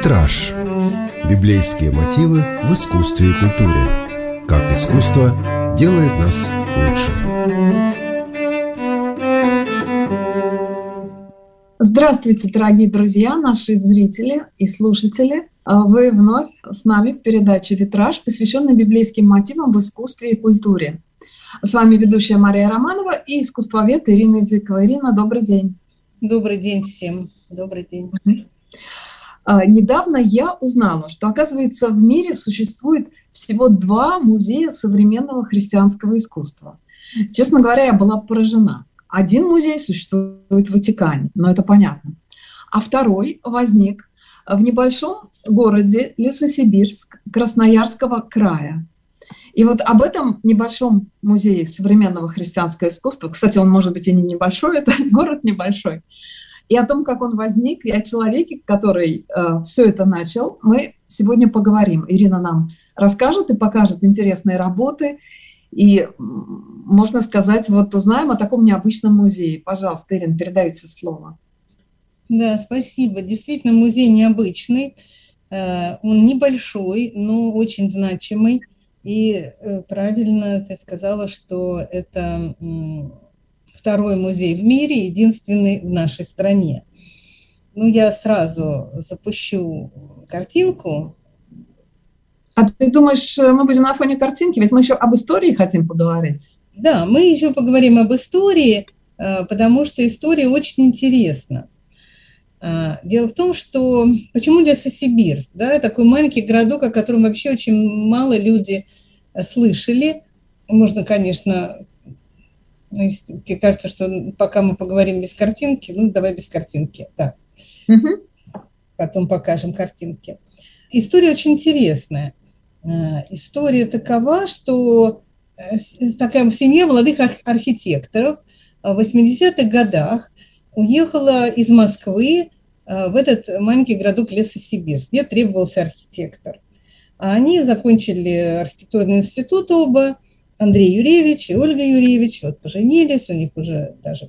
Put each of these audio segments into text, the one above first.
Витраж. Библейские мотивы в искусстве и культуре. Как искусство делает нас лучше. Здравствуйте, дорогие друзья, наши зрители и слушатели. Вы вновь с нами в передаче «Витраж», посвященной библейским мотивам в искусстве и культуре. С вами ведущая Мария Романова и искусствовед Ирина Языкова. Ирина, добрый день. Добрый день всем. Добрый день. Недавно я узнала, что, оказывается, в мире существует всего 2 музея современного христианского искусства. Честно говоря, я была поражена. Один музей существует в Ватикане, но это понятно. А второй возник в небольшом городе Лесосибирск Красноярского края. И вот об этом небольшом музее современного христианского искусства, кстати, он может быть и не небольшой, это город небольшой, и о том, как он возник, и о человеке, который все это начал, мы сегодня поговорим. Ирина нам расскажет и покажет интересные работы. И, можно сказать, вот узнаем о таком необычном музее. Пожалуйста, Ирина, передайте слово. Да, спасибо. Действительно, музей необычный. Он небольшой, но очень значимый. И правильно ты сказала, что это второй музей в мире, единственный в нашей стране. Ну, я сразу запущу картинку. А ты думаешь, мы будем на фоне картинки? Ведь мы еще об истории хотим поговорить. Да, мы еще поговорим об истории, потому что история очень интересна. Дело в том, что почему Лесосибирск, да, такой маленький городок, о котором вообще очень мало люди слышали. Можно, конечно, если тебе кажется, что пока мы поговорим без картинки, ну, давай без картинки, да. Потом покажем картинки. История очень интересная. История такова, что такая семья молодых архитекторов в 80-х годах уехала из Москвы в этот маленький городок Лесосибирск, где требовался архитектор. Они закончили архитектурный институт оба, Андрей Юрьевич и Ольга Юрьевич, вот поженились, у них уже даже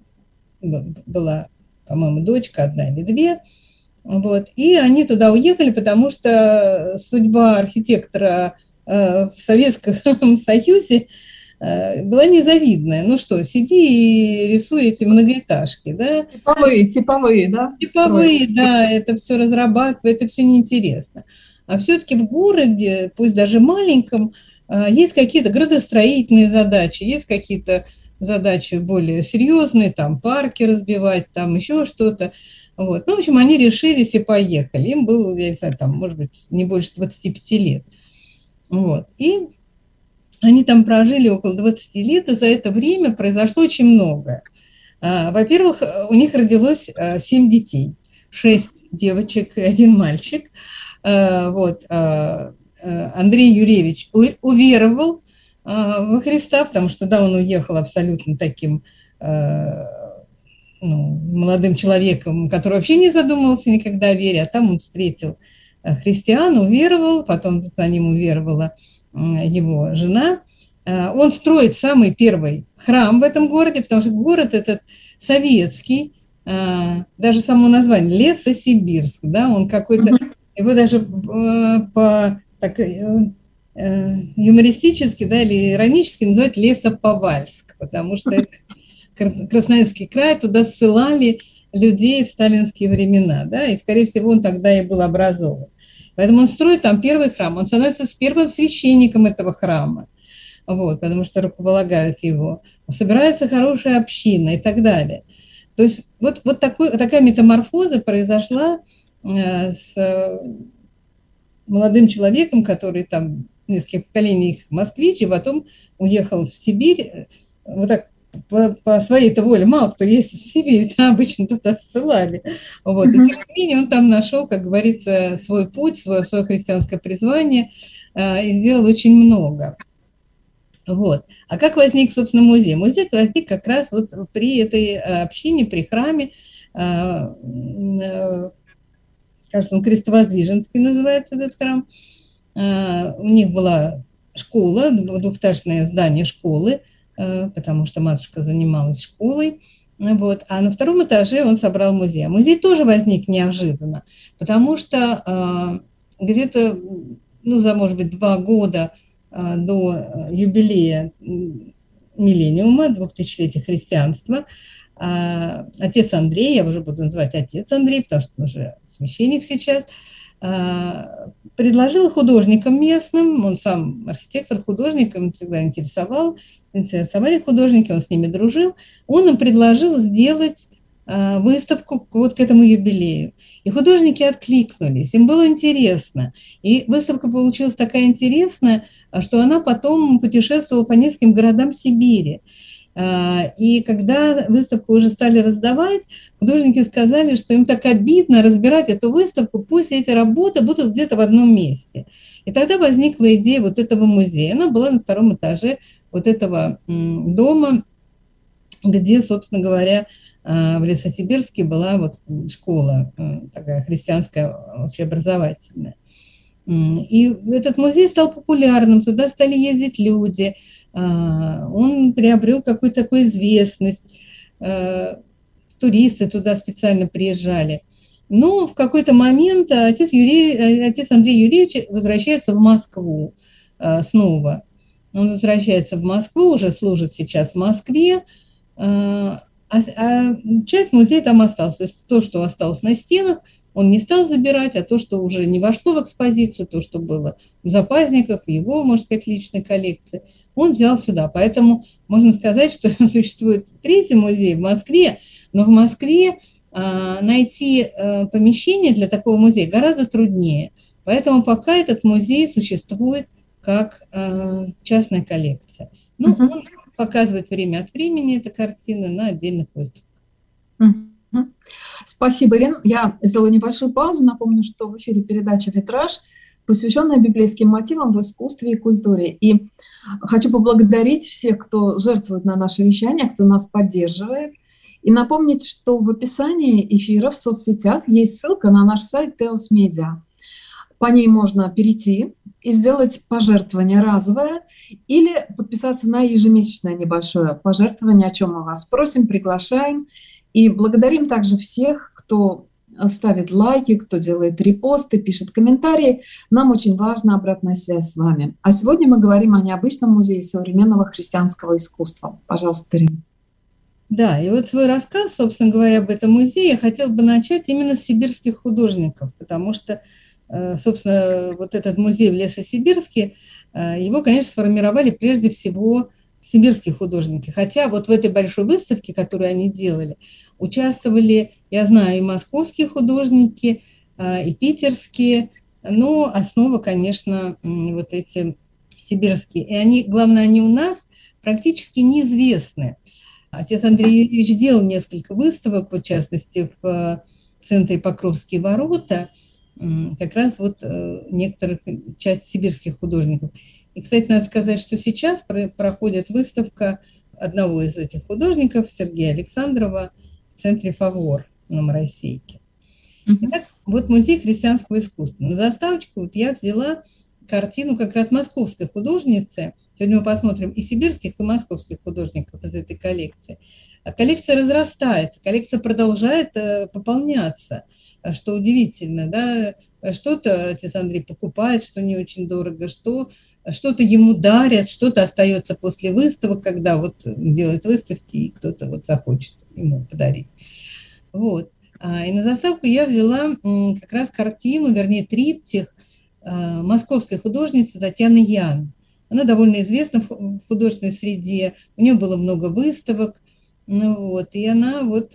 была, по-моему, дочка, 1 или 2. Вот. И они туда уехали, потому что судьба архитектора в Советском Союзе была незавидная. Ну что, сиди и рисуй эти многоэтажки, да? Типовые, да? Типовые, да, это все разрабатывай, это все неинтересно. А все-таки в городе, пусть даже маленьком, есть какие-то градостроительные задачи, есть какие-то задачи более серьезные, там парки разбивать, там еще что-то. Вот. Ну, в общем, они решились и поехали. Им было, я не знаю, там, может быть, не больше 25 лет. Вот. И они там прожили около 20 лет, и за это время произошло очень многое. Во-первых, у них родилось 7 детей, 6 девочек и 1 мальчик. Вот. Андрей Юрьевич уверовал во Христа, потому что, да, он уехал абсолютно таким молодым человеком, который вообще не задумывался никогда о вере, а там он встретил христиан, уверовал, потом за ним уверовала его жена. Он строит самый первый храм в этом городе, потому что город этот советский, даже само название Лесосибирск, да, он какой-то, его даже юмористически, да, или иронически называют Лесоповальск, потому что это Красноярский край, туда ссылали людей в сталинские времена, да, и, скорее всего, он тогда и был образован. Поэтому он строит там первый храм, он становится первым священником этого храма, вот, потому что рукополагают его, собирается хорошая община и так далее. То есть вот такая метаморфоза произошла с молодым человеком, который там несколько поколений москвич, и потом уехал в Сибирь, вот так, по своей-то воле, мало кто есть в Сибири, там обычно туда ссылали. Вот. И тем не менее он там нашел, как говорится, свой путь, свое христианское призвание и сделал очень много. Вот. А как возник, собственно, музей? Музей возник как раз вот при этой общине, при храме, кажется, он Крестовоздвиженский называется этот храм. У них была школа, двухэтажное здание школы, потому что матушка занималась школой. Вот. А на втором этаже он собрал музей. Музей тоже возник неожиданно, потому что где-то, ну, за, может быть, 2 года до юбилея миллениума, 2000-летия христианства, отец Андрей, я уже буду называть отец Андрей, потому что он уже священник сейчас, предложил художникам местным, он сам архитектор, художник, им всегда интересовали художники, он с ними дружил, он им предложил сделать выставку вот к этому юбилею. И художники откликнулись, им было интересно. И выставка получилась такая интересная, что она потом путешествовала по нескольким городам Сибири. И когда выставку уже стали раздавать, художники сказали, что им так обидно разбирать эту выставку, пусть эти работы будут где-то в одном месте. И тогда возникла идея вот этого музея. Она была на 2-м этаже вот этого дома, где, собственно говоря, в Лесосибирске была вот школа такая христианская, общеобразовательная. И этот музей стал популярным, туда стали ездить люди, он приобрел какую-то такую известность, туристы туда специально приезжали. Но в какой-то момент отец Андрей Юрьевич возвращается в Москву снова. Он возвращается в Москву, уже служит сейчас в Москве, а часть музея там осталась. То есть то, что осталось на стенах, он не стал забирать, а то, что уже не вошло в экспозицию, то, что было в запасниках, в его, можно сказать, личной коллекции, он взял сюда. Поэтому можно сказать, что существует 3-й музей в Москве, но в Москве найти помещение для такого музея гораздо труднее. Поэтому пока этот музей существует как частная коллекция. Ну, он показывает время от времени эти картины на отдельных выставках. Спасибо, Ирина. Я сделаю небольшую паузу. Напомню, что в эфире передача «Витраж», посвященная библейским мотивам в искусстве и культуре. И хочу поблагодарить всех, кто жертвует на наше вещание, кто нас поддерживает. И напомнить, что в описании эфира в соцсетях есть ссылка на наш сайт Teos Media. По ней можно перейти и сделать пожертвование разовое или подписаться на ежемесячное небольшое пожертвование, о чем мы вас просим, приглашаем. И благодарим также всех, кто ставит лайки, кто делает репосты, пишет комментарии. Нам очень важна обратная связь с вами. А сегодня мы говорим о необычном музее современного христианского искусства. Пожалуйста, Ирина. Да, и вот свой рассказ, собственно говоря, об этом музее я хотела бы начать именно с сибирских художников, потому что, собственно, вот этот музей в Лесосибирске, его, конечно, сформировали прежде всего сибирские художники. Хотя вот в этой большой выставке, которую они делали, участвовали, я знаю, и московские художники, и питерские, но основа, конечно, вот эти сибирские. И они, главное, они у нас практически неизвестны. Отец Андрей Юрьевич делал несколько выставок, в частности, в центре Покровские ворота, как раз вот некоторых, часть сибирских художников. И, кстати, надо сказать, что сейчас проходит выставка одного из этих художников, Сергея Александрова, в центре «Фавор» на Моросейке. Итак, вот музей христианского искусства. На заставочку вот я взяла картину как раз московской художницы. Сегодня мы посмотрим и сибирских, и московских художников из этой коллекции. А коллекция разрастается, коллекция продолжает пополняться, что удивительно, да? Что-то отец Андрей покупает, что не очень дорого, что-то ему дарят, что-то остается после выставок, когда вот делает выставки, и кто-то вот захочет ему подарить. Вот. И на заставку я взяла как раз картину, вернее, триптих московской художницы Татьяны Ян. Она довольно известна в художественной среде, у нее было много выставок, ну вот, и она вот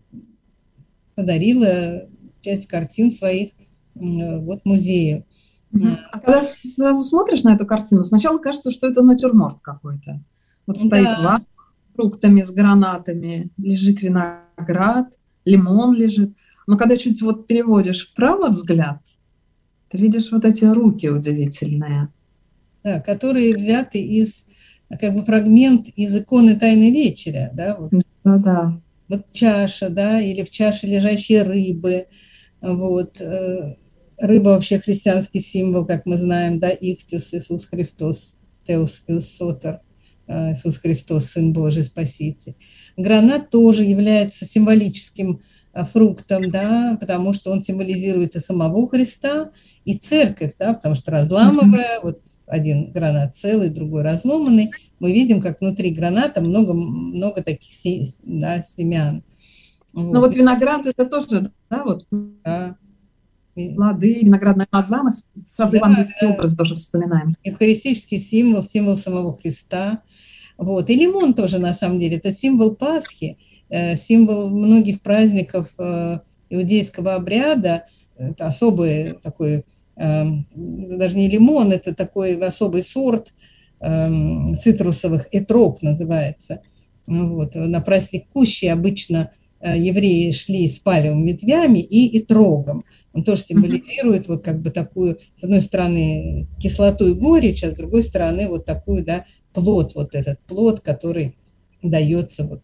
подарила часть картин своих вот музею. А когда сразу смотришь на эту картину, сначала кажется, что это натюрморт какой-то. Вот стоит ваза с фруктами, с гранатами, лежит виноград, лимон лежит. Но когда чуть вот переводишь вправо взгляд, ты видишь вот эти руки удивительные. Да, которые взяты из, как бы, фрагмент из иконы Тайной Вечери, да, вот. Да. Вот чаша, да, или в чаше лежащие рыбы, вот. Рыба вообще христианский символ, как мы знаем, да, Ихтиус, Иисус Христос, Теос Иус Сотер. Иисус Христос, Сын Божий, Спаситель. Гранат тоже является символическим фруктом, да, потому что он символизирует и самого Христа, и церковь, да, потому что разламывая, вот один гранат целый, другой разломанный, мы видим, как внутри граната много таких семян. Ну вот виноград это тоже, да, вот да. плоды, виноградная лоза, мы сразу евангельский образ тоже вспоминаем. Евхаристический символ, символ самого Христа. Вот. И лимон тоже, на самом деле, это символ Пасхи, символ многих праздников иудейского обряда. Это особый такой, даже не лимон, это такой особый сорт цитрусовых, этрог называется. Вот. На праздник Кущи обычно евреи шли с палевыми ветвями и этрогом. Он тоже символизирует вот как бы такую, с одной стороны, кислоту и горечь, а с другой стороны вот такую, да, плод, вот этот плод, который дается вот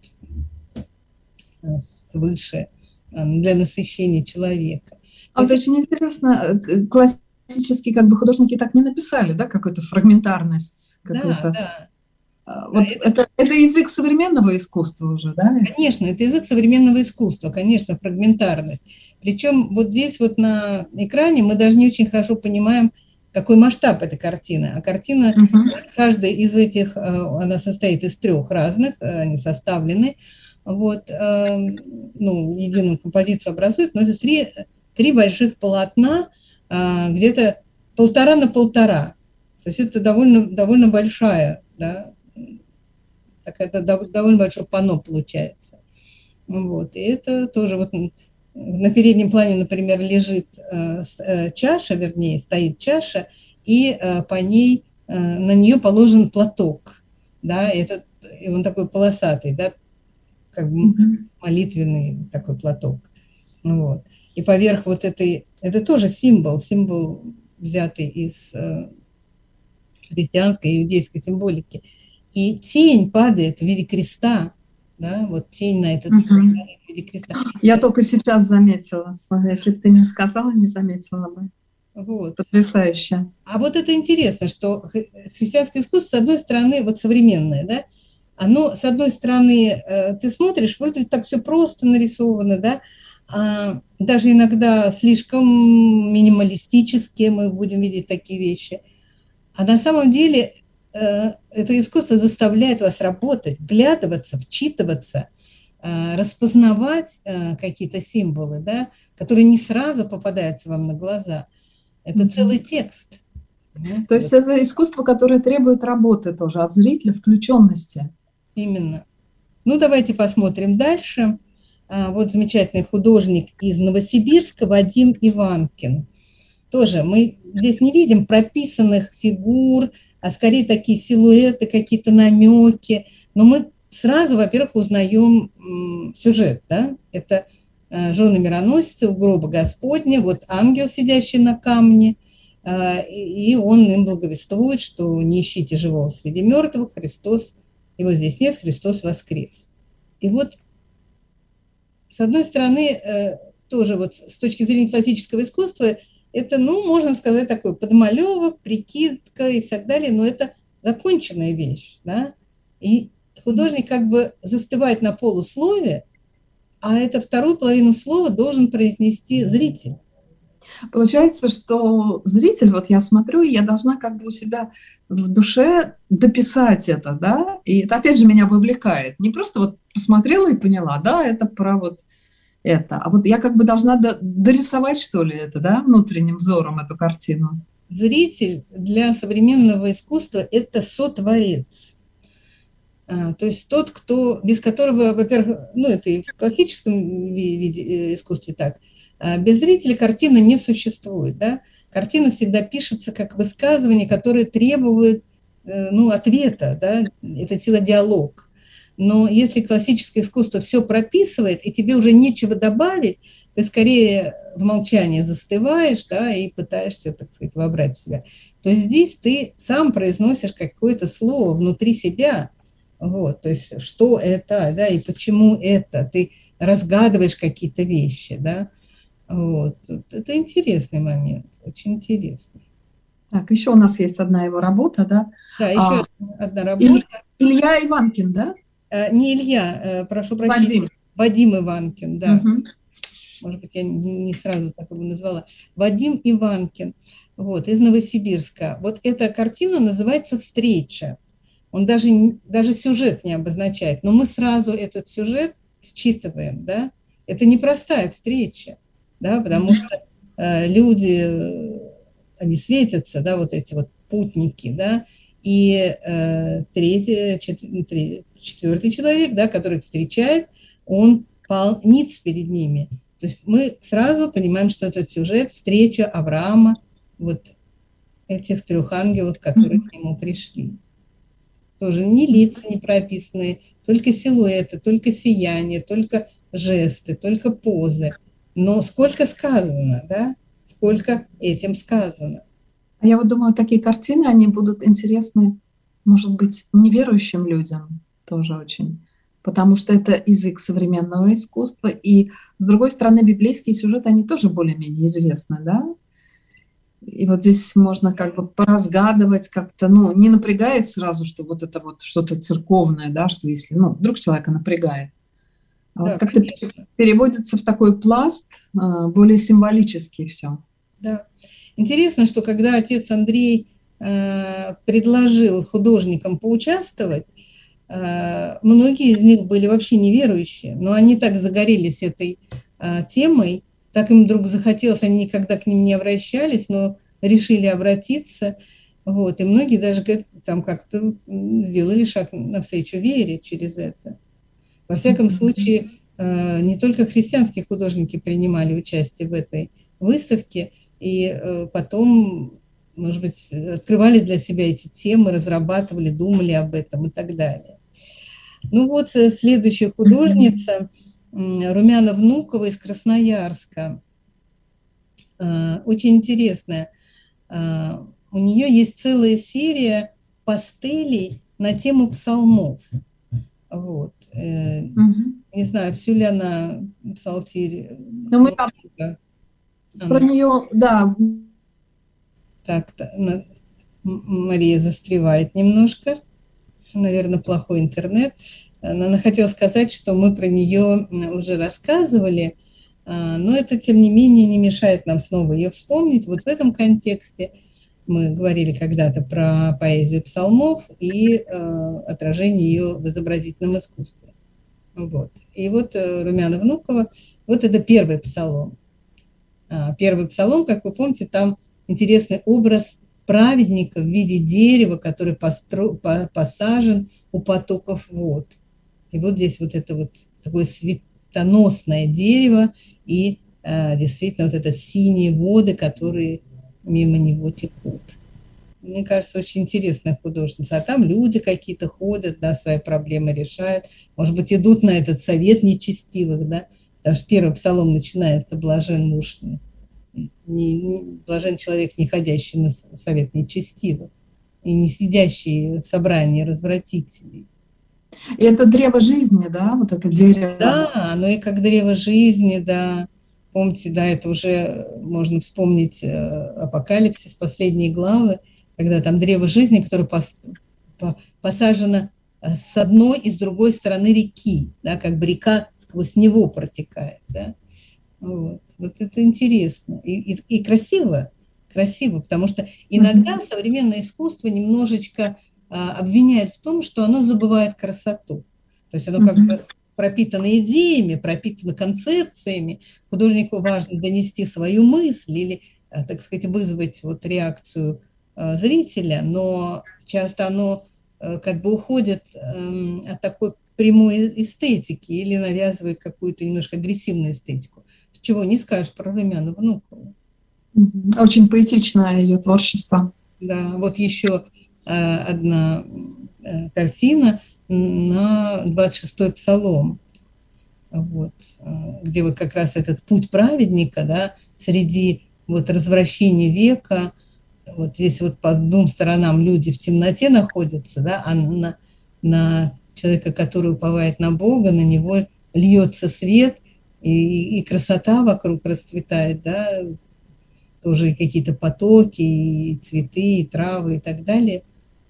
свыше для насыщения человека. А вот очень интересно, классические как бы художники так не написали, да, какую-то фрагментарность, какую-то. Да. Вот это язык современного искусства уже, да? Конечно, это язык современного искусства, конечно, фрагментарность. Причем вот здесь вот на экране мы даже не очень хорошо понимаем, какой масштаб этой картины. А картина, каждая из этих, она состоит из 3 разных, они составлены, вот, ну, единую композицию образуют, но это 3 больших полотна, где-то 1,5 на 1,5. То есть это довольно большая, да, это довольно большое панно получается. Вот. И это тоже вот на переднем плане, например, лежит чаша, вернее, стоит чаша, и по ней, на нее положен платок, да, и он такой полосатый, да, как бы молитвенный такой платок. Вот. И поверх вот это тоже символ, взятый из христианской и иудейской символики. И тень падает в виде креста, да, вот тень на этот в виде креста. Я только сейчас заметила, если бы ты не сказала, не заметила бы. Вот. Потрясающе. А вот это интересно, что христианское искусство, с одной стороны, вот современное, да, оно, с одной стороны, ты смотришь, вроде так все просто нарисовано, да, а даже иногда слишком минималистически мы будем видеть такие вещи. А на самом деле это искусство заставляет вас работать, вглядываться, вчитываться, распознавать какие-то символы, да, которые не сразу попадаются вам на глаза. Это целый текст. То есть это искусство, которое требует работы тоже от зрителя, включенности. Именно. Ну, давайте посмотрим дальше. Вот замечательный художник из Новосибирска Вадим Иванкин. Тоже мы здесь не видим прописанных фигур, а скорее такие силуэты, какие-то намеки. Но мы сразу, во-первых, узнаем сюжет. Да? Это жены мироносицы у гроба Господня, вот ангел, сидящий на камне, и он им благовествует, что не ищите живого среди мертвых, Христос, его здесь нет, Христос воскрес. И вот, с одной стороны, тоже вот с точки зрения классического искусства, это, ну, можно сказать, такой подмалевок, прикидка и так далее, но это законченная вещь, да, и художник как бы застывает на полуслове, а это вторую половину слова должен произнести зритель. Получается, что зритель, вот я смотрю, и я должна как бы у себя в душе дописать это, да, и это опять же меня вовлекает. Не просто вот посмотрела и поняла, да, это про вот это, а вот я как бы должна дорисовать, что ли, это, да, внутренним взором эту картину. Зритель для современного искусства – это сотворец. То есть тот, кто, без которого, во-первых, ну это и в классическом виде искусстве так, без зрителя картина не существует. Да? Картина всегда пишется как высказывание, которое требует ну, ответа, да? Это телодиалог. Но если классическое искусство все прописывает, и тебе уже нечего добавить, ты скорее в молчании застываешь, да, и пытаешься, так сказать, вобрать в себя, то здесь ты сам произносишь какое-то слово внутри себя. Вот, то есть, что это, да, и почему это, ты разгадываешь какие-то вещи, да, вот, это интересный момент, очень интересный. Так, еще у нас есть одна его работа, да? Да, еще одна работа. Илья Иванкин, да? Не Илья, прошу прощения. Вадим Иванкин, да. Может быть, я не сразу так его назвала. Вадим Иванкин, вот, из Новосибирска. Вот эта картина называется «Встреча». Он даже сюжет не обозначает, но мы сразу этот сюжет считываем, да. Это непростая встреча, да, потому что люди, они светятся, да, вот эти вот путники, да, и четвертый человек, да, который встречает, он пал ниц перед ними. То есть мы сразу понимаем, что этот сюжет, встреча Авраама, вот этих трех ангелов, которые к нему пришли. Тоже ни лица не прописаны, только силуэты, только сияние, только жесты, только позы. Но сколько сказано, да? Сколько этим сказано. Я вот думаю, такие картины, они будут интересны, может быть, неверующим людям тоже очень, потому что это язык современного искусства, и, с другой стороны, библейские сюжеты, они тоже более-менее известны, да? И вот здесь можно как бы поразгадывать как-то, ну, не напрягает сразу, что вот это вот что-то церковное, да, что если, ну, вдруг человека напрягает. А Да, вот как-то переводится в такой пласт, более символический все. Да. Интересно, что когда отец Андрей предложил художникам поучаствовать, многие из них были вообще неверующие, но они так загорелись этой темой, так им вдруг захотелось, они никогда к ним не обращались, но решили обратиться, вот, и многие даже там как-то сделали шаг навстречу вере через это. Во всяком случае, не только христианские художники принимали участие в этой выставке, и потом, может быть, открывали для себя эти темы, разрабатывали, думали об этом и так далее. Ну вот следующая художница, Румяна Внукова из Красноярска. Очень интересная. У нее есть целая серия пастелей на тему псалмов. Вот. Не знаю, всю ли она псалтирь. Но мы про нее, да. Так, Мария застревает немножко. Наверное, плохой интернет. Она хотела сказать, что мы про нее уже рассказывали, но это, тем не менее, не мешает нам снова ее вспомнить. Вот в этом контексте мы говорили когда-то про поэзию псалмов и отражение ее в изобразительном искусстве. Вот. И вот Румяна Внукова, вот это первый псалом. Первый псалом, как вы помните, там интересный образ праведника в виде дерева, который посажен у потоков вод. И вот здесь вот это вот такое светоносное дерево и действительно вот это синие воды, которые мимо него текут. Мне кажется, очень интересная художница. А там люди какие-то ходят, да, свои проблемы решают. Может быть, идут на этот совет нечестивых, да. Потому что первый псалом начинается «Блажен муж», блажен человек, не ходящий на совет нечестивых и не сидящий в собрании развратителей. И это древо жизни, да, вот это дерево. Да, оно и как древо жизни, да. Помните, да, это уже можно вспомнить Апокалипсис, последние главы, когда там древо жизни, которое посажено с одной и с другой стороны реки, да, как бы река сквозь него протекает, да. Вот это интересно и красиво, потому что иногда современное искусство немножечко обвиняет в том, что оно забывает красоту. То есть оно как бы пропитано идеями, пропитано концепциями. Художнику важно донести свою мысль или, так сказать, вызвать вот реакцию зрителя, но часто оно как бы уходит от такой прямой эстетики или навязывает какую-то немножко агрессивную эстетику. Чего не скажешь про Румяну Внукову. Очень поэтичное ее творчество. Да, вот еще одна картина на 26-й псалом, вот, где вот как раз этот путь праведника, да, среди вот развращения века, вот здесь вот по двум сторонам люди в темноте находятся, да, а на человека, который уповает на Бога, на него льется свет, и красота вокруг расцветает, да, тоже какие-то потоки, и цветы, и травы, и так далее.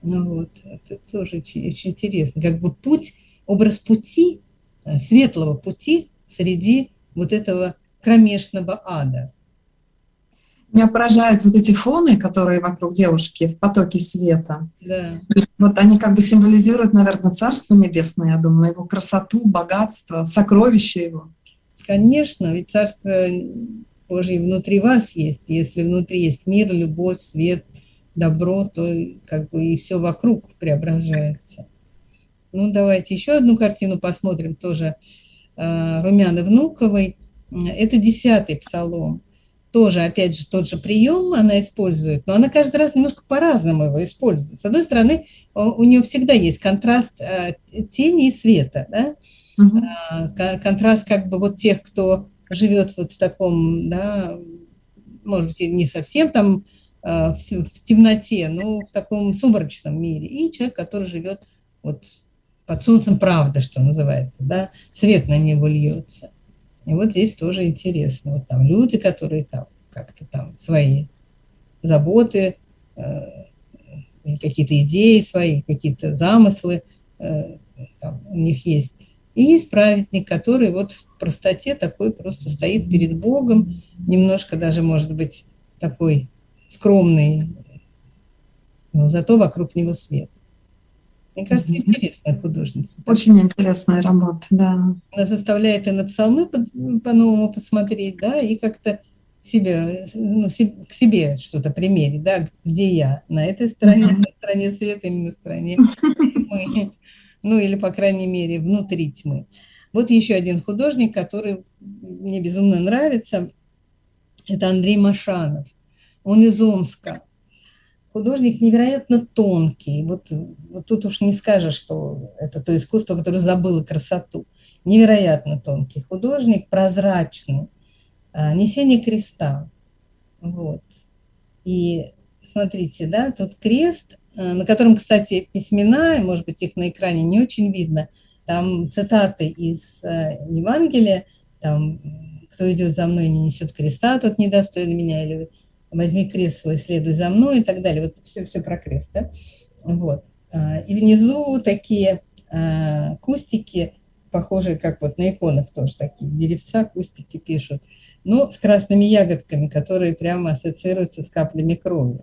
Ну вот, это тоже очень, очень интересно. Как бы путь, образ пути, светлого пути среди вот этого кромешного ада. Меня поражают вот эти фоны, которые вокруг девушки в потоке света. Да. Вот они как бы символизируют, наверное, Царство Небесное, я думаю, его красоту, богатство, сокровища его. Конечно, ведь Царство Божье внутри вас есть. Если внутри есть мир, любовь, свет, добро, то как бы и все вокруг преображается. Ну, давайте еще одну картину посмотрим, тоже Румяны Внуковой. Это 10-й псалом. Тоже, опять же, тот же прием она использует, но она каждый раз немножко по-разному его использует. С одной стороны, у нее всегда есть контраст тени и света, да? Контраст как бы вот тех, кто живет вот в таком, да, может быть, не совсем там в темноте, но в таком сумрачном мире, и человек, который живет вот под солнцем правды, что называется, да, свет на него льется. И вот здесь тоже интересно. Вот там люди, которые там как-то там свои заботы, какие-то идеи свои, какие-то замыслы там у них есть. И есть праведник, который вот в простоте такой просто стоит перед Богом, немножко даже, может быть, такой скромный, но зато вокруг него свет. Мне кажется, интересная художница. Очень интересная работа, да. Она заставляет и на псалмы по-новому посмотреть, да, и как-то себе, ну, к себе что-то примерить, да, где я, на этой стороне, на стороне света или на стороне тьмы, ну, или, по крайней мере, внутри тьмы. Вот еще один художник, который мне безумно нравится, это Андрей Машанов. Он из Омска. Художник невероятно тонкий. Вот тут уж не скажешь, что это то искусство, которое забыло красоту. Невероятно тонкий художник, прозрачный. Несение креста. Вот. И смотрите, да, тут крест, на котором, кстати, письмена, может быть, их на экране не очень видно, там цитаты из Евангелия, там «Кто идет за мной, не несет креста, тот недостоин меня», или «Возьми крест свой, следуй за мной» и так далее. Вот все про крест, да? Вот. И внизу такие кустики, похожие, как вот на иконах тоже такие, деревца, кустики пишут, но с красными ягодками, которые прямо ассоциируются с каплями крови.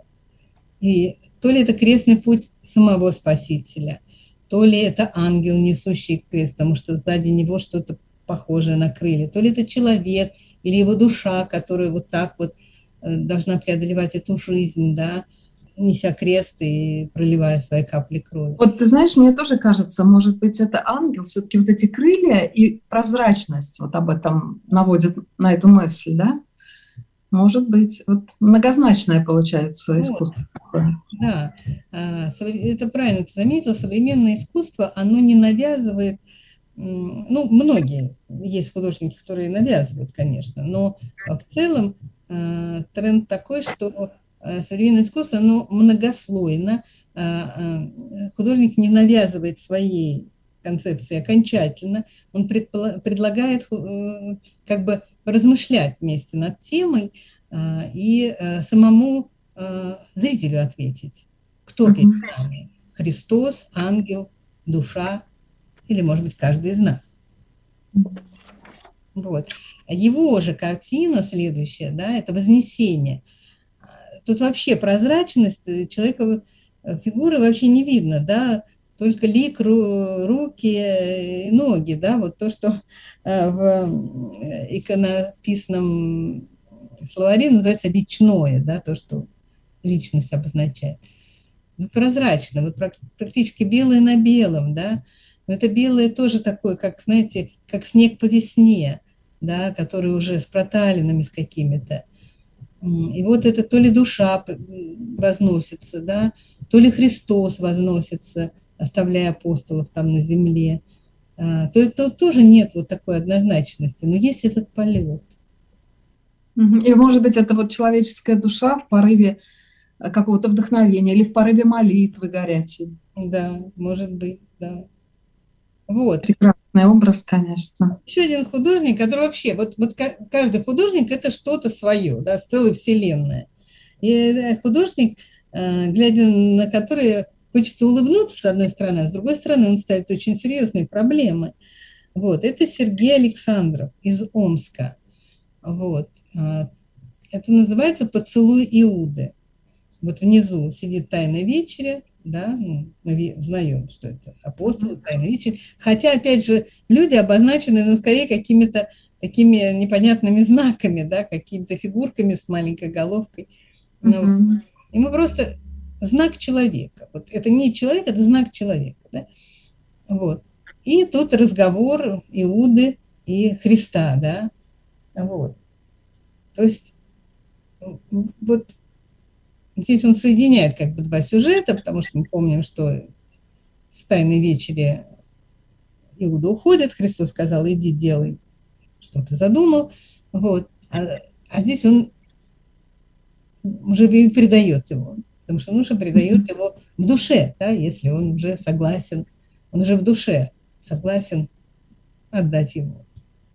И то ли это крестный путь самого Спасителя, то ли это ангел, несущий крест, потому что сзади него что-то похожее на крылья, то ли это человек или его душа, которая вот так вот должна преодолевать эту жизнь, да, неся крест и проливая свои капли крови. Вот ты знаешь, мне тоже кажется, может быть, это ангел, все-таки вот эти крылья и прозрачность вот об этом наводит на эту мысль, да? Может быть, вот многозначное получается искусство. Вот. Да, это правильно ты заметила, современное искусство, оно не навязывает, ну, многие есть художники, которые навязывают, конечно, но в целом тренд такой, что современное искусство, оно многослойно, художник не навязывает своей концепции окончательно, он предлагает как бы размышлять вместе над темой и самому зрителю ответить, кто перед нами, Христос, ангел, душа или, может быть, каждый из нас. Вот. Его же картина следующая, да, это «Вознесение». Тут вообще прозрачность человека, фигуры вообще не видно, да, только лик, руки, ноги, да, вот то, что в иконописном словаре называется личное, да, то, что личность обозначает. Ну, прозрачно, вот практически белое на белом, да, но это белое тоже такое, как, знаете, как снег по весне, да, который уже с проталинами с какими-то. И вот это то ли душа возносится, да, то ли Христос возносится, оставляя апостолов там на земле. То тоже нет вот такой однозначности, но есть этот полет. И, может быть, это вот человеческая душа в порыве какого-то вдохновения или в порыве молитвы горячей. Да, может быть, да. Вот. Прекрасный образ, конечно. Еще один художник, который вообще, вот каждый художник – это что-то свое, да, целая вселенная. И художник, глядя на который хочется улыбнуться, с одной стороны, а с другой стороны он ставит очень серьезные проблемы. Вот, это Сергей Александров из Омска. Вот. Это называется «Поцелуй Иуды». Вот внизу сидит «Тайна вечеря», да, мы знаем, что это апостолы, «Тайна вечеря». Хотя, опять же, люди обозначены, ну, скорее, какими-то такими непонятными знаками, да, какими-то фигурками с маленькой головкой. Ну, и мы просто знак человека. Вот это не человек, это знак человека, да. Вот. И тут разговор Иуды и Христа, да. Вот. То есть вот здесь он соединяет как бы два сюжета, потому что мы помним, что с «Тайной вечери» Иуда уходит, Христос сказал: иди, делай, что ты задумал. Вот. А здесь он уже предает его, потому что он уже предает его в душе, да, если он уже согласен, он уже в душе согласен отдать ему.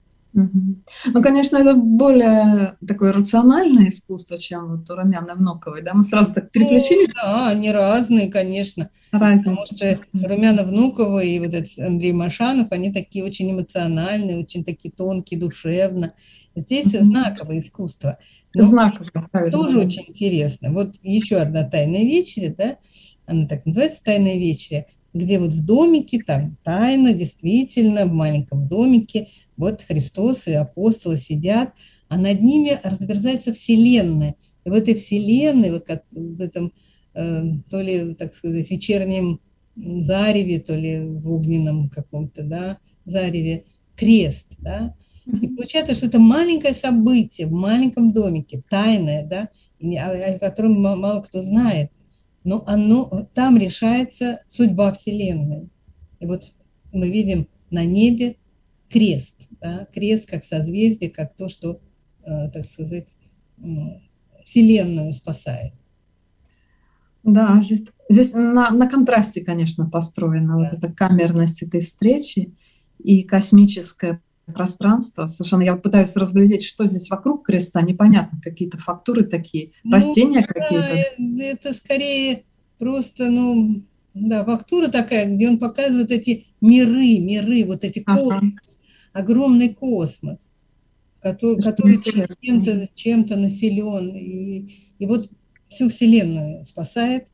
Ну, конечно, это более такое рациональное искусство, чем вот у Румяно-Внуковой, да? Мы сразу так переключились. Ну, да, они разные, конечно. Разница. Потому что Румяно-Внуковой и вот этот Андрей Машанов, они такие очень эмоциональные, очень такие тонкие, душевно. Здесь знаковое искусство. Но знаковое, тоже очень интересно. Вот еще одна «Тайная вечеря», да, она так называется «Тайная вечеря», где вот в домике, там тайно, действительно, в маленьком домике, вот Христос и апостолы сидят, а над ними разверзается вселенная. И в этой вселенной, вот как в этом, то ли, так сказать, вечернем зареве, то ли в огненном каком-то, да, зареве, крест, да. И получается, что это маленькое событие в маленьком домике, тайное, да, о котором мало кто знает. Но там решается судьба Вселенной. И вот мы видим на небе крест, да, крест как созвездие, как то, что, так сказать, Вселенную спасает. Да, здесь на контрасте, конечно, построена вот эта камерность этой встречи и космическое пространство. Совершенно я пытаюсь разглядеть, что здесь вокруг креста, непонятно, какие-то фактуры такие, растения какие-то. Это скорее просто, да, фактура такая, где он показывает эти миры, вот эти космос, огромный космос, который чем-то населен. И вот всю Вселенную спасает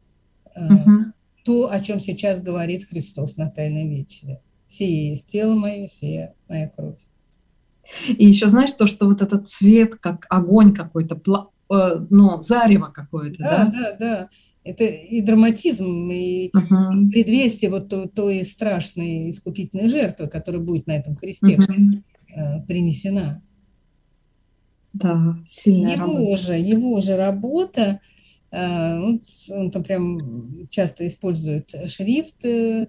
то, о чем сейчас говорит Христос на Тайной вечере. «Сие есть тело мое, сие моя кровь». И еще знаешь то, что вот этот цвет, как огонь какой-то, зарево какое-то, да? Да. Это и драматизм, и предвестие вот той страшной искупительной жертвы, которая будет на этом кресте принесена. Да, сильная работа. Его же работа, он там прям часто использует шрифт.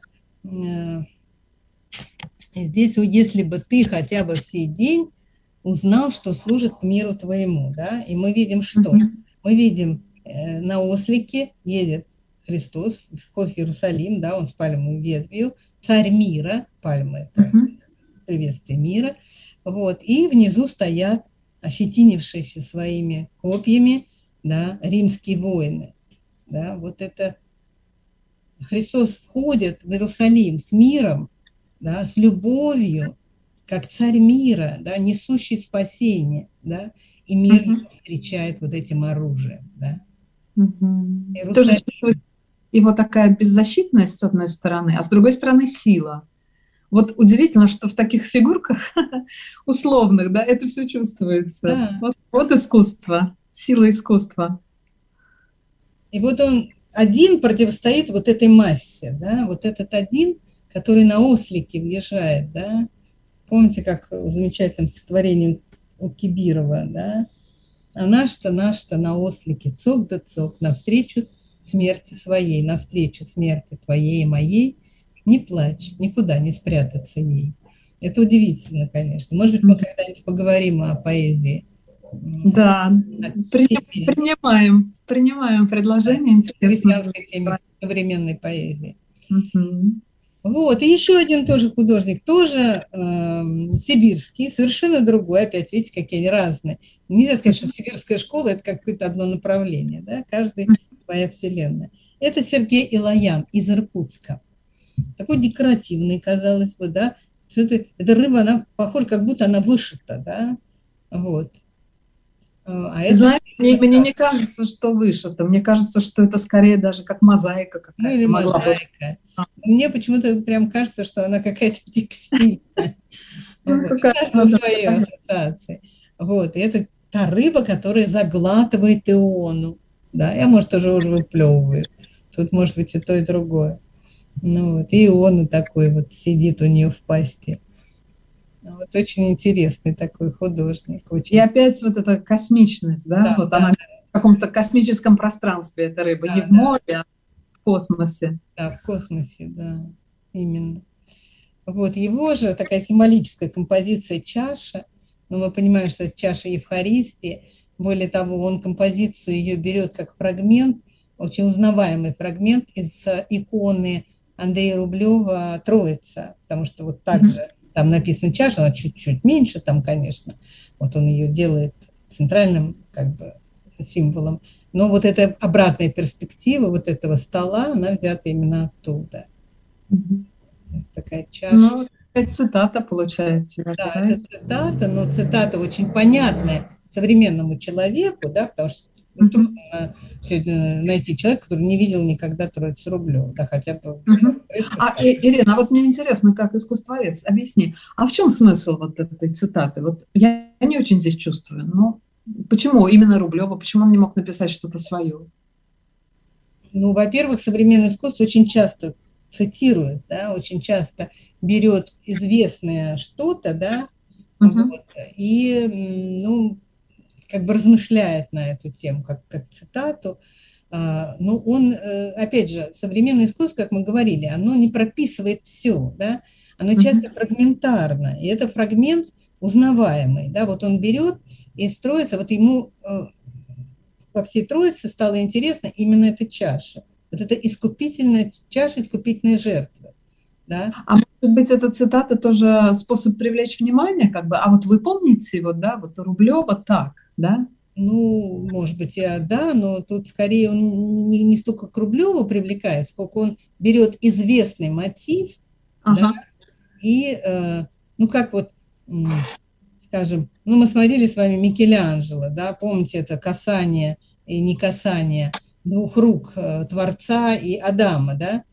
Здесь, если бы ты хотя бы в сей день узнал, что служит к миру твоему, да, и мы видим что? Мы видим, на ослике едет Христос, вход в Иерусалим, да, он с пальмовой ветвью, царь мира, пальма это приветствие мира, вот, и внизу стоят ощетинившиеся своими копьями, да, римские воины, да, вот это Христос входит в Иерусалим с миром, да, с любовью, как царь мира, да, несущий спасение, да, и мир его встречает вот этим оружием, да. Тоже чувствует его такая беззащитность, с одной стороны, а с другой стороны сила. Вот удивительно, что в таких фигурках условных, да, это все чувствуется. Да. Вот искусство, сила искусства. И вот он один противостоит вот этой массе, да, вот этот один, который на ослике въезжает, да. Помните, как в замечательном стихотворении у Кибирова, да? А наш-то на ослике цок да цок, навстречу смерти своей, навстречу смерти твоей и моей, не плачь, никуда не спрятаться ей. Это удивительно, конечно. Может быть, мы когда-нибудь поговорим о поэзии. Да, принимаем предложение. Христианской теме современной поэзии. Вот, и еще один тоже художник, тоже сибирский, совершенно другой, опять видите, какие они разные. Нельзя сказать, что сибирская школа – это какое-то одно направление, да, каждый своя вселенная. Это Сергей Илоян из Иркутска. Такой декоративный, казалось бы, да. Эта рыба, она похожа, как будто она вышита, да. Вот. Знаете, мне не кажется, что вышито. Мне кажется, что это скорее даже как мозаика какая-то. Ну, или мозаика. Мне почему-то прям кажется, что она какая-то текстильная. Каждая своей ассоциации. Вот. И это та рыба, которая заглатывает иону. Да, и, может, уже выплевывает. Тут может быть и то, и другое. Ну, вот. И иону такой вот сидит у нее в пасти. Вот очень интересный такой художник. Очень... И опять вот эта космичность, да? Да, вот да, она в каком-то космическом пространстве, эта рыба, да, не в море, а в космосе. Да, в космосе, да, именно. Вот его же такая символическая композиция чаша, но мы понимаем, что это чаша Евхаристии. Более того, он композицию ее берет как фрагмент, очень узнаваемый фрагмент из иконы Андрея Рублева «Троица», потому что вот так же там написано чаша, она чуть-чуть меньше там, конечно, вот он ее делает центральным как бы символом, но вот эта обратная перспектива вот этого стола, она взята именно оттуда. Такая чаша. Ну, это цитата получается. Да, это цитата, но цитата очень понятная современному человеку, да, потому что трудно сегодня найти человека, который не видел никогда «Троицу Рублева», да, хотя бы. Ирина, а вот мне интересно, как искусствовед, объясни, а в чем смысл вот этой цитаты? Вот я не очень здесь чувствую, но почему именно Рублева, почему он не мог написать что-то свое? Ну, во-первых, современное искусство очень часто цитирует, да, очень часто берет известное что-то, да, вот, и, ну, как бы размышляет на эту тему, как цитату. Но он, опять же, современное искусство, как мы говорили, оно не прописывает все, да, оно часто фрагментарно, и это фрагмент узнаваемый, да, вот он берет и строится, вот ему во всей Троице стало интересно именно эта чаша, вот эта искупительная чаша, искупительной жертвы. Да? А может быть, эта цитата тоже способ привлечь внимание, как бы, а вот вы помните, вот, да, вот Рублева так, да? Ну, может быть, да, но тут скорее он не столько к Рублеву привлекает, сколько он берет известный мотив, да, и, ну, как вот, скажем, ну, мы смотрели с вами Микеланджело, да, помните это касание и не касание двух рук Творца и Адама, да?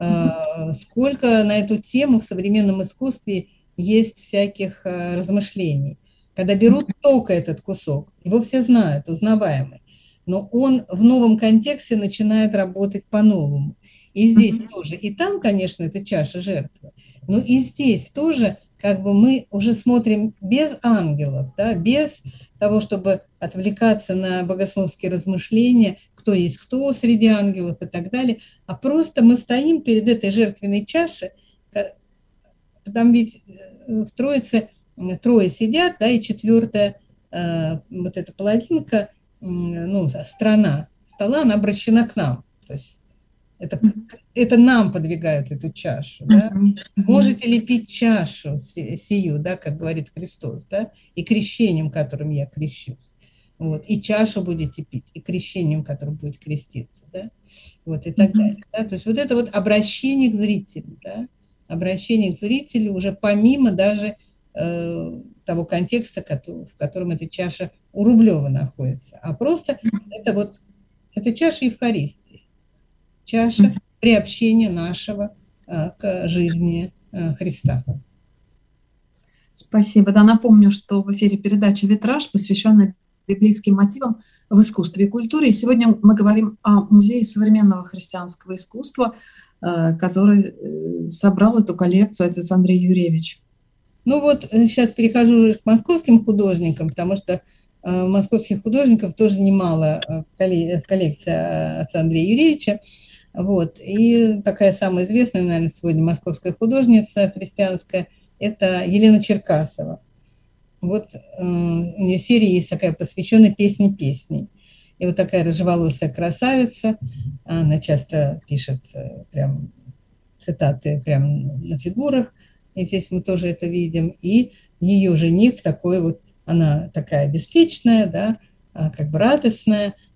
Сколько на эту тему в современном искусстве есть всяких размышлений. Когда берут только этот кусок, его все знают, узнаваемый, но он в новом контексте начинает работать по-новому. И здесь тоже, и там, конечно, это чаша жертвы, но и здесь тоже как бы мы уже смотрим без ангелов, да, без того, чтобы отвлекаться на богословские размышления, кто есть кто среди ангелов и так далее, а просто мы стоим перед этой жертвенной чашей, там ведь в Троице трое сидят, да, и четвертая вот эта половинка, ну, сторона стола, она обращена к нам, то есть это нам подвигают эту чашу, да? Можете ли пить чашу сию, да, как говорит Христос, да, и крещением, которым я крещусь, вот, и чашу будете пить, и крещением, которым будет креститься, да, вот, и так далее, да? То есть вот это вот обращение к зрителю, да, обращение к зрителю уже помимо даже того контекста, в котором эта чаша у Рублева находится, а просто это вот, это чаша Евхаристии, чаша приобщения нашего к жизни Христа. Спасибо. Да, напомню, что в эфире передача «Витраж», посвященная библейским мотивам в искусстве и культуре. И сегодня мы говорим о Музее современного христианского искусства, который собрал эту коллекцию отец Андрей Юрьевич. Ну вот, сейчас перехожу уже к московским художникам, потому что московских художников тоже немало в коллекции отца Андрея Юрьевича. Вот. И такая самая известная, наверное, сегодня московская художница христианская – это Елена Черкасова. Вот у нее серия есть такая, посвященная «Песне песней». И вот такая рыжеволосая красавица, она часто пишет прям цитаты прям на фигурах, и здесь мы тоже это видим. И ее жених такой вот, она такая беспечная, да, как бы радостная,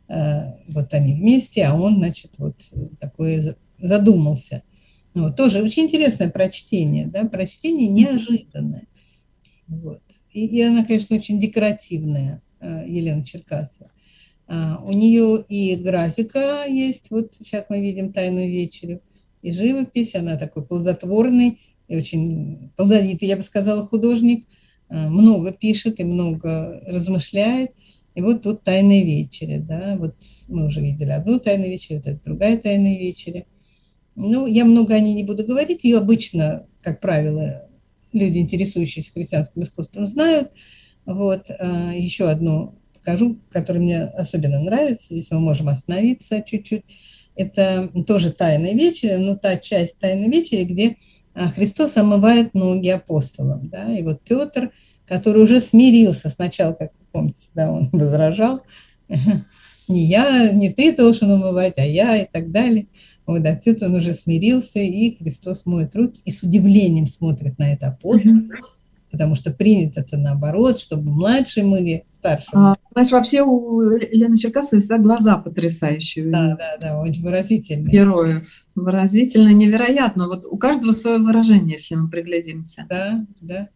вот они вместе, а он, значит, вот такой задумался. Вот, тоже очень интересное прочтение, да, прочтение неожиданное. Вот. И она, конечно, очень декоративная, Елена Черкасова. У нее и графика есть, вот сейчас мы видим «Тайную вечерю», и живопись, она такой плодотворный и очень плодовитый, я бы сказала, художник, много пишет и много размышляет. И вот тут «Тайная вечеря», да, вот мы уже видели одну «Тайную вечерю», вот это другая «Тайная вечеря». Ну, я много о ней не буду говорить, ее обычно, как правило, люди, интересующиеся христианским искусством, знают. Вот, еще одну покажу, которая мне особенно нравится, здесь мы можем остановиться чуть-чуть. Это тоже «Тайная вечеря», но та часть «Тайной вечери», где Христос омывает ноги апостолам, да, и вот Петр, который уже смирился сначала, как вы помните, да, он возражал, не я, не ты должен умывать, а я, и так далее. Вот, а тут он уже смирился, и Христос моет руки, и с удивлением смотрит на это апостол, потому что принято это наоборот, чтобы младшие мыли старшим. Знаешь, вообще у Лены Черкасовой всегда глаза потрясающие. Да, очень выразительные. Героев. Выразительно, невероятно. Вот у каждого свое выражение, если мы приглядимся. Да.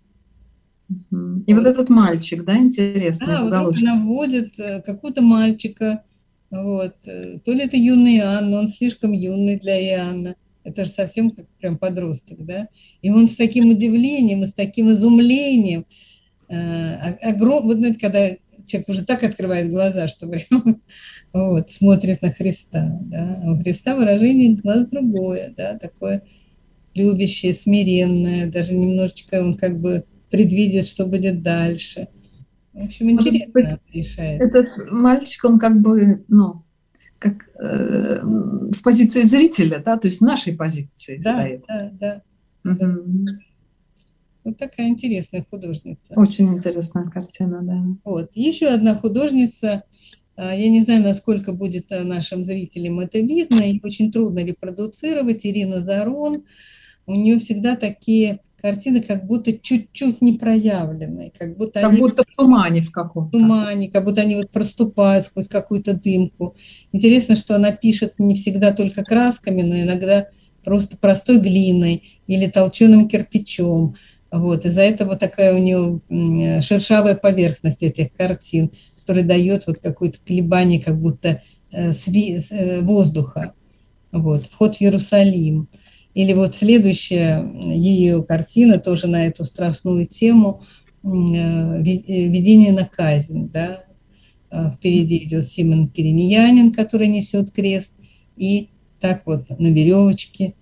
И вот этот мальчик, да, интересный. Да, вдруг она вводит какого-то мальчика, вот, то ли это юный Иоанн, но он слишком юный для Иоанна. Это же совсем как прям подросток, да? И он с таким удивлением и с таким изумлением, вот знаете, когда человек уже так открывает глаза, что прям вот, смотрит на Христа, да? А у Христа выражение глаз другое, да, такое любящее, смиренное, даже немножечко он как бы предвидит, что будет дальше. В общем, интересно решает. Этот мальчик, он как бы, ну, как в позиции зрителя, да, то есть в нашей позиции стоит. Да. Вот такая интересная художница. Очень интересная картина, да. Вот. Еще одна художница, я не знаю, насколько будет нашим зрителям это видно, и очень трудно репродуцировать, Ирина Зарон. У нее всегда такие картины, как будто чуть-чуть не проявленные, как будто в тумане в каком-то. В тумане, как будто они вот проступают сквозь какую-то дымку. Интересно, что она пишет не всегда только красками, но иногда просто простой глиной или толченым кирпичом. Вот. Из-за этого такая у нее шершавая поверхность этих картин, которая дает вот какое-то колебание, как будто воздуха. Вот. «Вход в Иерусалим». Или вот следующая ее картина тоже на эту страстную тему «Видение на казнь». Да? Впереди идет Симон Кириньянин, который несет крест, и так вот на веревочке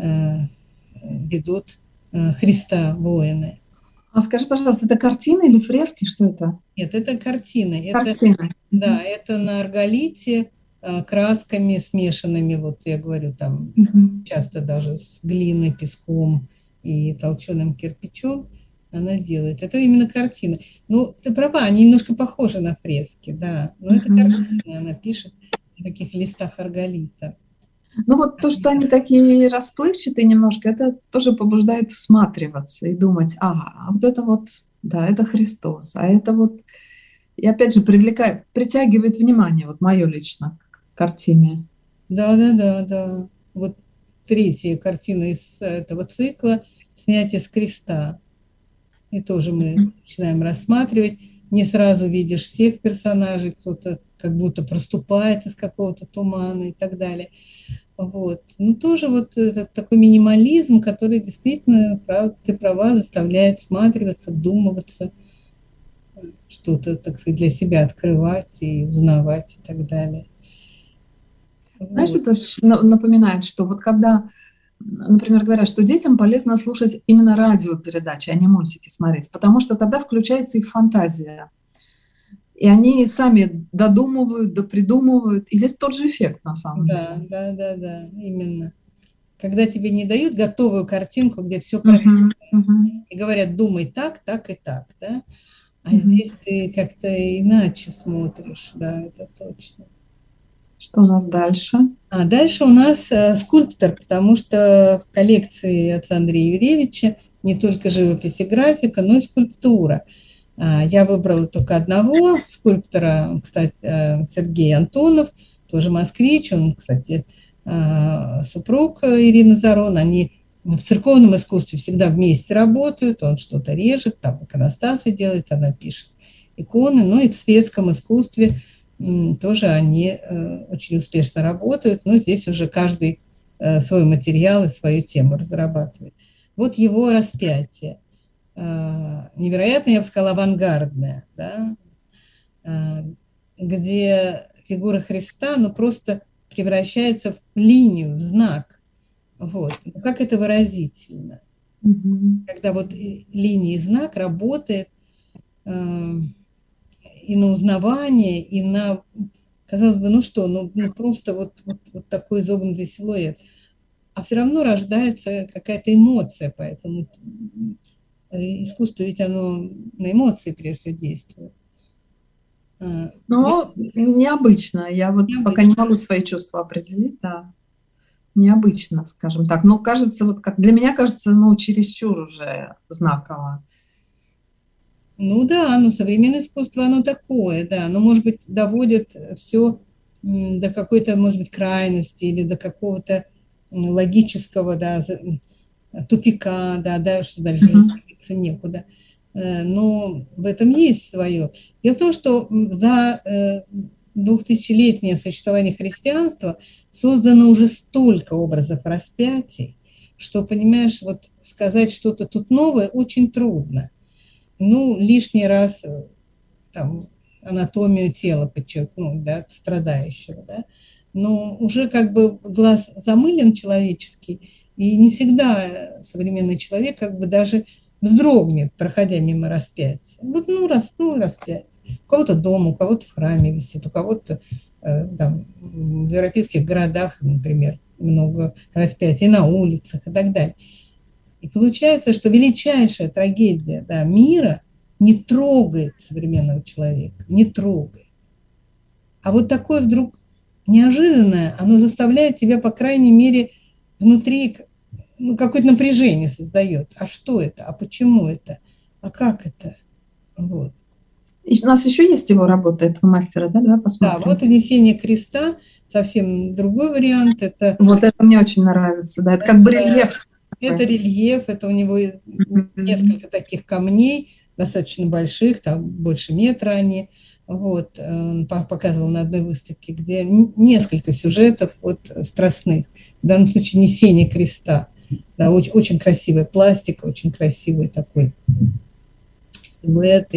ведут Христа воины. А скажи, пожалуйста, это картины или фрески? Что это? Нет, это картины. Картины. Да, это на арголите, красками смешанными, вот я говорю, там часто даже с глиной, песком и толченым кирпичом она делает. Это именно картины. Ну, ты права, они немножко похожи на фрески, да, но это картины, она пишет на таких листах арголита. Ну вот то, что они такие расплывчатые немножко, это тоже побуждает всматриваться и думать, а вот это вот, да, это Христос, а это вот, и опять же притягивает внимание, вот мое лично, к картине. Да. Вот третья картина из этого цикла «Снятие с креста». И тоже мы начинаем рассматривать. Не сразу видишь всех персонажей, кто-то как будто проступает из какого-то тумана и так далее. Вот. Ну, тоже вот этот такой минимализм, который действительно, ты права, заставляет всматриваться, вдумываться, что-то, так сказать, для себя открывать и узнавать и так далее. Знаешь, это напоминает, что вот когда, например, говорят, что детям полезно слушать именно радиопередачи, а не мультики смотреть, потому что тогда включается их фантазия. И они сами додумывают, допридумывают. И здесь тот же эффект, на самом деле. Да, именно. Когда тебе не дают готовую картинку, где все правильно, и говорят, думай так и так, да? А здесь ты как-то иначе смотришь, да, это точно. Что у нас дальше? А дальше у нас скульптор, потому что в коллекции отца Андрея Юрьевича не только живопись и графика, но и скульптура. Я выбрала только одного скульптора, кстати, Сергей Антонов, тоже москвич, он, кстати, супруг Ирины Зарон, они в церковном искусстве всегда вместе работают, он что-то режет, там иконостасы делает, она пишет иконы, ну и в светском искусстве тоже они очень успешно работают, но здесь уже каждый свой материал и свою тему разрабатывает. Вот его распятие. Невероятно, я бы сказала, авангардное, да? Где фигура Христа, ну, просто превращается в линию, в знак. Вот. Ну, как это выразительно. Когда вот линия и знак работает и на узнавание, и на, казалось бы, ну что, ну просто вот такой изогнутый силуэт. А все равно рождается какая-то эмоция, поэтому искусство ведь оно на эмоции прежде всего действует. Но необычно. Я вот пока не могу свои чувства определить, да. Необычно, скажем так. Но кажется, вот как для меня кажется, ну, чересчур уже знаково. Ну да, ну современное искусство, оно такое, да. Но, может быть, доводит все до какой-то, может быть, крайности или до какого-то логического, да, тупика, да, что дальше двигаться некуда. Но в этом есть свое. Дело в том, что за 2000-летнее существование христианства создано уже столько образов распятий, что, понимаешь, вот сказать что-то тут новое очень трудно. Ну, лишний раз там анатомию тела подчеркнуть, да, страдающего, да. Но уже как бы глаз замылен человеческий, и не всегда современный человек как бы даже вздрогнет, проходя мимо распятия. Вот, ну, распятие. У кого-то дома, у кого-то в храме висит, у кого-то там, в европейских городах, например, много распятий, на улицах и так далее. И получается, что величайшая трагедия, да, мира не трогает современного человека, не трогает. А вот такое вдруг неожиданное, оно заставляет тебя, по крайней мере, внутри какое-то напряжение создает. А что это? А почему это? А как это? Вот. И у нас еще есть его работа этого мастера, да? Давай посмотрим. Да, вот «Несение креста», совсем другой вариант. Это, вот это мне очень нравится, да, это как бы рельеф. Это рельеф, это у него несколько таких камней, достаточно больших, там больше метра они. Вот, он показывал на одной выставке, где несколько сюжетов вот, страстных. В данном случае «Несение креста». Да, очень, очень красивая пластика, очень красивый такой силуэт.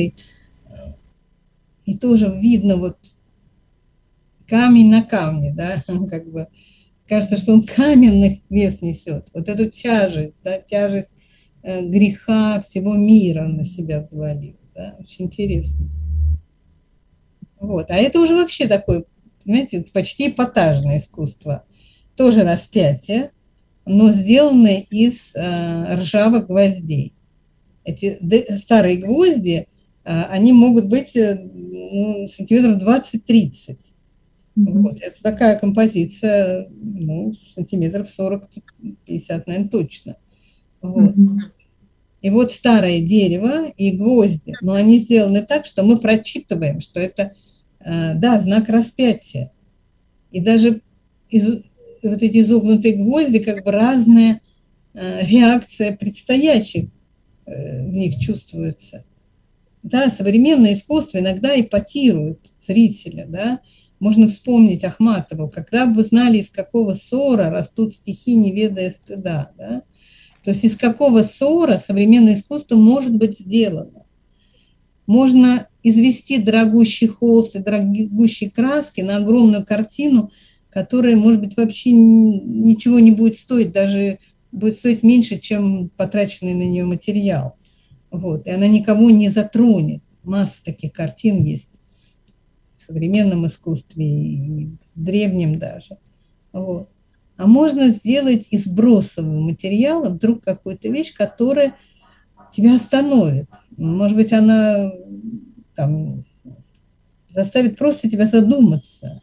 И тоже видно вот камень на камне, да, как бы кажется, что он каменных вес несет. Вот эту тяжесть, да, тяжесть греха всего мира он на себя взвалил. Да, очень интересно. Вот. А это уже вообще такое, понимаете, почти эпатажное искусство. Тоже распятие, но сделанное из ржавых гвоздей. Эти старые гвозди, они могут быть сантиметров 20-30. Вот. Это такая композиция, ну, сантиметров 40-50, наверное, точно. Вот. И вот старое дерево и гвозди, но они сделаны так, что мы прочитываем, что это, да, знак распятия. И даже вот эти изогнутые гвозди, как бы разная реакция предстоящих в них чувствуется. Да, современное искусство иногда эпатирует зрителя, да. Можно вспомнить Ахматову, когда бы вы знали, из какого ссора растут стихи, не ведая стыда, да. То есть из какого ссора современное искусство может быть сделано. Можно извести дорогущий холст и дорогущие краски на огромную картину, которая, может быть, вообще ничего не будет стоить, даже будет стоить меньше, чем потраченный на нее материал. Вот. И она никого не затронет. Масса таких картин есть в современном искусстве и в древнем даже. Вот. А можно сделать из бросового материала вдруг какую-то вещь, которая тебя остановит. Может быть, она там, заставит просто тебя задуматься.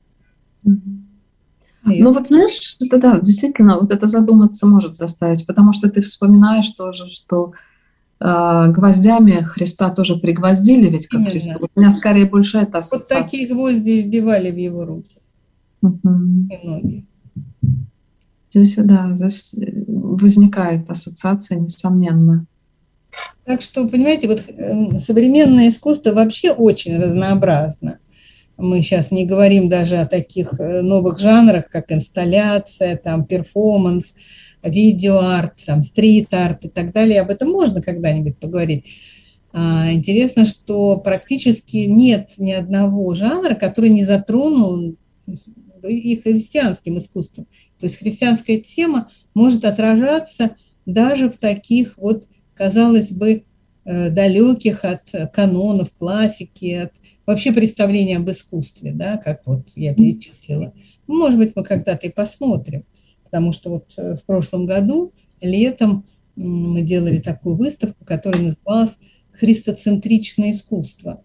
Ну вот знаешь, это, да, действительно, вот это задуматься может заставить, потому что ты вспоминаешь тоже, что гвоздями Христа тоже пригвоздили, ведь как Христу. У меня скорее больше это ассоциация. Вот такие гвозди вбивали в его руки. И ноги. Здесь возникает ассоциация, несомненно. Так что, понимаете, вот современное искусство вообще очень разнообразно. Мы сейчас не говорим даже о таких новых жанрах, как инсталляция, там, перформанс, видеоарт, там, стрит-арт и так далее. Об этом можно когда-нибудь поговорить. Интересно, что практически нет ни одного жанра, который не затронул и христианским искусством. То есть христианская тема может отражаться даже в таких вот, казалось бы, далеких от канонов, классики, от вообще представления об искусстве, да, как вот я перечислила. Может быть, мы когда-то и посмотрим, потому что вот в прошлом году, летом, мы делали такую выставку, которая называлась «Христоцентричное искусство»,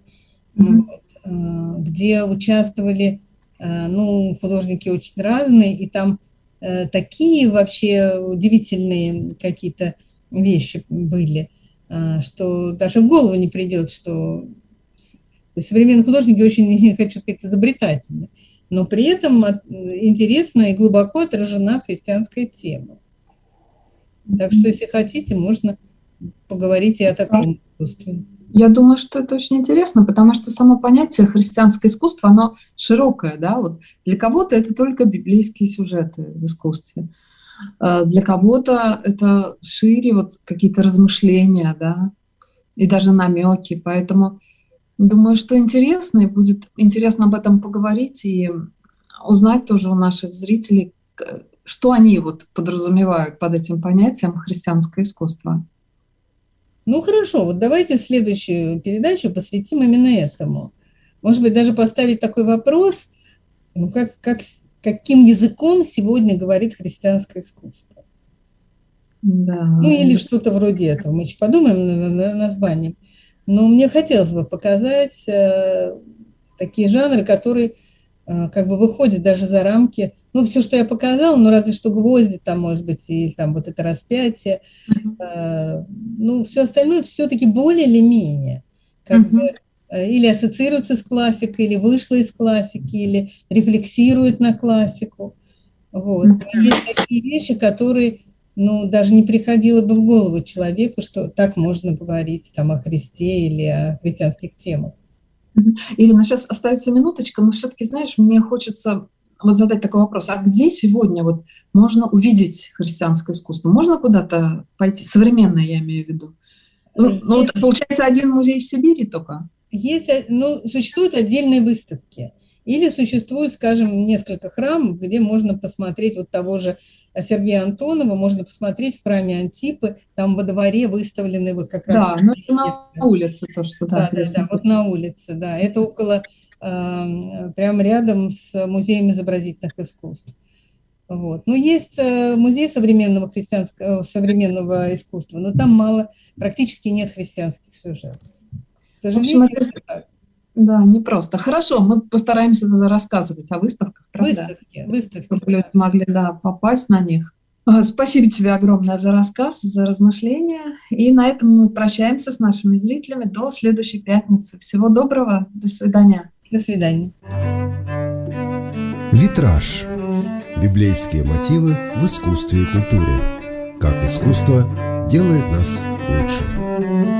где участвовали художники очень разные, и там такие вообще удивительные какие-то вещи были, что даже в голову не придет, что современные художники очень, не хочу сказать, изобретательны, но при этом интересно и глубоко отражена христианская тема. Так что, если хотите, можно поговорить и о таком искусстве. Я думаю, что это очень интересно, потому что само понятие христианское искусство, оно широкое, да, вот для кого-то это только библейские сюжеты в искусстве, для кого-то это шире вот какие-то размышления, да, и даже намеки, поэтому думаю, что интересно, и будет интересно об этом поговорить и узнать тоже у наших зрителей, что они вот подразумевают под этим понятием христианское искусство. Ну хорошо, вот давайте следующую передачу посвятим именно этому. Может быть, даже поставить такой вопрос, каким языком сегодня говорит христианское искусство? Да. Или что-то вроде этого. Мы еще подумаем над названием. Но мне хотелось бы показать такие жанры, которые как бы выходят даже за рамки. Все, что я показала, разве что гвозди, там, может быть, и там вот это распятие. Все остальное все-таки более или менее как бы, или ассоциируется с классикой, или вышло из классики, или рефлексирует на классику. Вот. Есть такие вещи, которые даже не приходило бы в голову человеку, что так можно говорить там, о Христе или о христианских темах. Ирина, сейчас остается минуточка, но все-таки, знаешь, мне хочется задать такой вопрос. А где сегодня вот можно увидеть христианское искусство? Можно куда-то пойти? Современное, я имею в виду. Вот, получается, один музей в Сибири только? Существуют отдельные выставки. Или существует, скажем, несколько храмов, где можно посмотреть вот того же Сергея Антонова, можно посмотреть в храме Антипы, там во дворе выставлены вот как раз... Да, на улице то, что... Да, вот на улице, да. Это около, прямо рядом с музеем изобразительных искусств. Вот. Есть музей современного искусства, но там практически нет христианских сюжетов. К сожалению, это так. Да, непросто. Хорошо, мы постараемся тогда рассказывать о выставках, правда? Выставки. Чтобы люди могли, попасть на них. Спасибо тебе огромное за рассказ, за размышления. И на этом мы прощаемся с нашими зрителями до следующей пятницы. Всего доброго, до свидания. До свидания. Витраж. Библейские мотивы в искусстве и культуре. Как искусство делает нас лучше.